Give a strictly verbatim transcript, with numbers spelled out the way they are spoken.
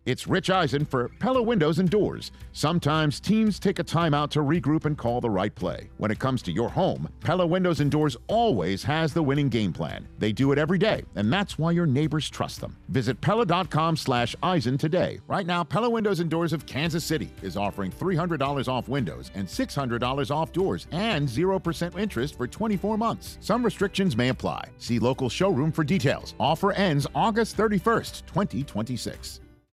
It's Rich Eisen for Pella Windows and Doors. Sometimes teams take a timeout to regroup and call the right play. When it comes to your home, Pella Windows and Doors always has the winning game plan. They do it every day, and that's why your neighbors trust them. Visit Pella.com slash Eisen today. Right now, Pella Windows and Doors of Kansas City is offering three hundred dollars off windows and six hundred dollars off doors and zero percent interest for twenty-four months. Some restrictions may apply. See local showroom for details. Offer ends August thirty-first, twenty twenty-six.